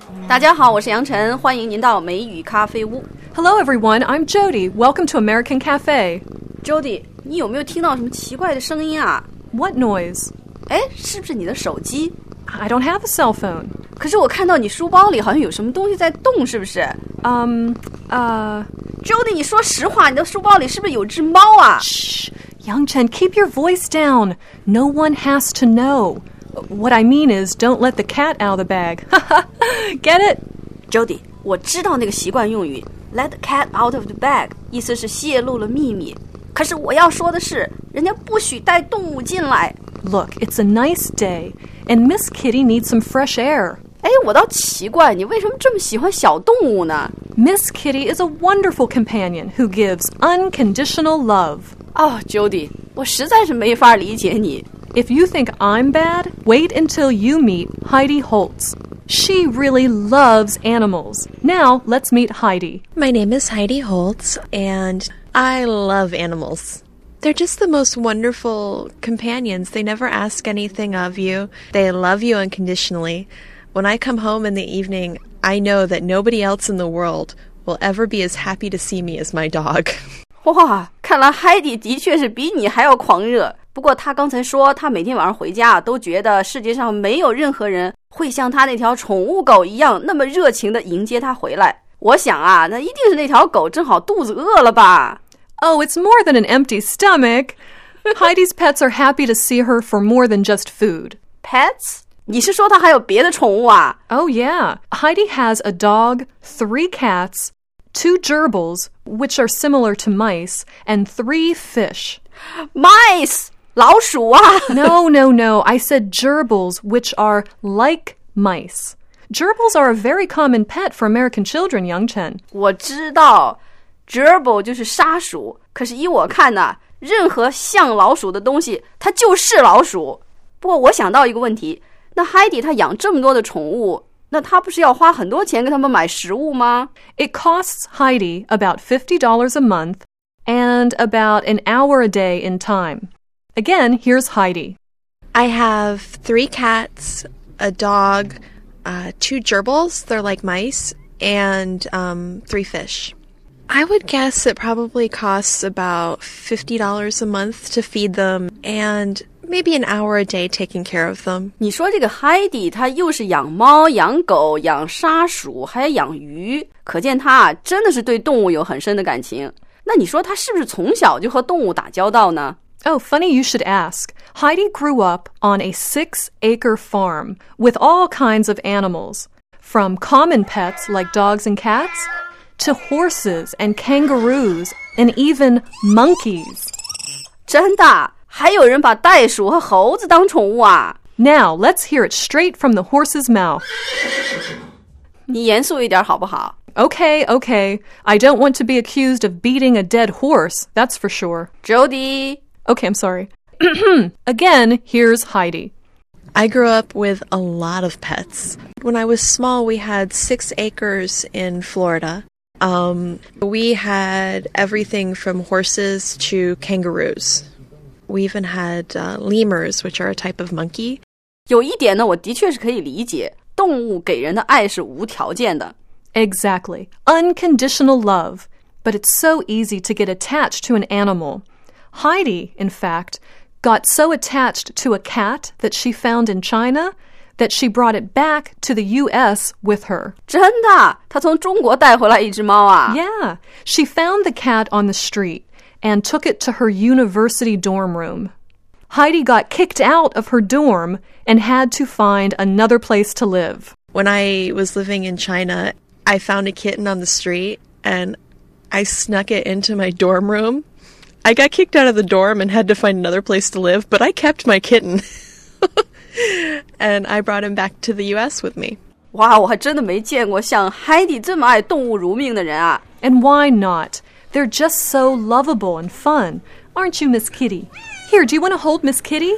大家好，我是杨晨，欢迎您到美语咖啡屋。 Hello everyone, I'm Jody. Welcome to American Cafe. Jody, 你有没有听到什么奇怪的声音啊？ What noise? 哎，是不是你的手机？ I don't have a cell phone. 可是我看到你书包里好像有什么东西在动，是不是？ Jody, 你说实话，你的书包里是不是有只猫啊？ Shh, Youngchen, keep your voice down. No one has to know. What I mean is, don't let the cat out of the bag. Get it? Jody, 我知道那个习惯用语 Let the cat out of the bag 意思是泄露了秘密，可是我要说的是人家不许带动物进来。 Look, it's a nice day, and Miss Kitty needs some fresh air. 哎，我倒奇怪，你为什么这么喜欢小动物呢？ Miss Kitty is a wonderful companion who gives unconditional love. 哦 Jody, 我实在是没法理解你。 If you think I'm bad, wait until you meet Heidi Holtz. She really loves animals. Now, let's meet Heidi. My name is Heidi Holtz, and I love animals. They're just the most wonderful companions. They never ask anything of you. They love you unconditionally. When I come home in the evening, I know that nobody else in the world will ever be as happy to see me as my dog. 哇，看来 Heidi 的确是比你还要狂热。不过他刚才说他每天晚上回家都觉得世界上没有任何人会像他那条宠物狗一样那么热情地迎接他回来。我想啊，那一定是那条狗正好肚子饿了吧。 Oh, it's more than an empty stomach. Heidi's pets are happy to see her for more than just food. Pets? 你是说他还有别的宠物啊？ Oh, yeah. Heidi has a dog, 3 cats, 2 gerbils, which are similar to mice, and 3 fish. Mice! 老鼠啊 No. I said gerbils, which are like mice. Gerbils are a very common pet for American children, Youngchen. 我知道 gerbil 就是沙鼠，可是依我看呢，任何像老鼠的东西它就是老鼠。不过我想到一个问题，那 Heidi 她养这么多的宠物，那她不是要花很多钱给他们买食物吗？ It costs Heidi about $50 a month and about an hour a day in time. Again, here's Heidi. I have 3 cats, a dog, 2 gerbils, they're like mice, and 3 fish. I would guess it probably costs about $50 a month to feed them and maybe an hour a day taking care of them. 你说这个 Heidi 她又是养猫、养狗、养沙鼠，还养鱼，可见她啊真的是对动物有很深的感情。那你说她是不是从小就和动物打交道呢？ Oh, funny you should ask. Heidi grew up on a 6-acre farm with all kinds of animals, from common pets like dogs and cats to horses and kangaroos and even monkeys. 真的？还有人把袋鼠和猴子当宠物啊？ Now, let's hear it straight from the horse's mouth. 你严肃一点好不好？ Okay. I don't want to be accused of beating a dead horse, that's for sure. Jody. Okay, I'm sorry. Again, here's Heidi. I grew up with a lot of pets. When I was small, we had 6 acres in Florida. We had everything from horses to kangaroos. We even had lemurs, which are a type of monkey. 有一点呢，我的确是可以理解，动物给人的爱是无条件的。 Exactly. Unconditional love. But it's so easy to get attached to an animal. Heidi, in fact, got so attached to a cat that she found in China that she brought it back to the U.S. with her. 真的？她从中国带回来一只猫啊？ Yeah. She found the cat on the street and took it to her university dorm room. Heidi got kicked out of her dorm and had to find another place to live. When I was living in China, I found a kitten on the street and I snuck it into my dorm room. I got kicked out of the dorm and had to find another place to live, but I kept my kitten. And I brought him back to the U.S. with me. 哇，我还真的没见过像 Heidi 这么爱动物如命的人啊。 And why not? They're just so lovable and fun. Aren't you, Miss Kitty? Here, do you want to hold Miss Kitty?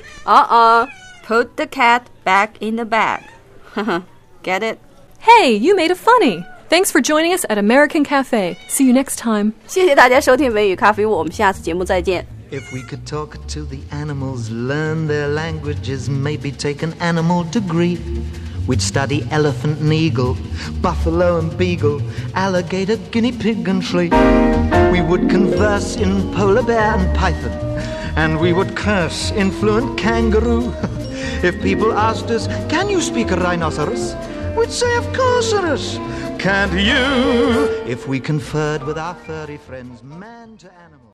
Put the cat back in the bag. Get it? Hey, you made a funny. Thanks for joining us at American Cafe. See you next time. 谢谢大家收听美语咖啡屋，我们下次节目再见。 If we could talk to the animals, learn their languages, maybe take an animal degree, We'd study elephant and eagle, buffalo and beagle, alligator, guinea pig and flea. We would converse in polar bear and python, and we would curse in fluent kangaroo. If people asked us, can you speak a rhinoceros? We'd say, of course, Cyrus. Can't you? If we conferred with our furry friends, man to animal.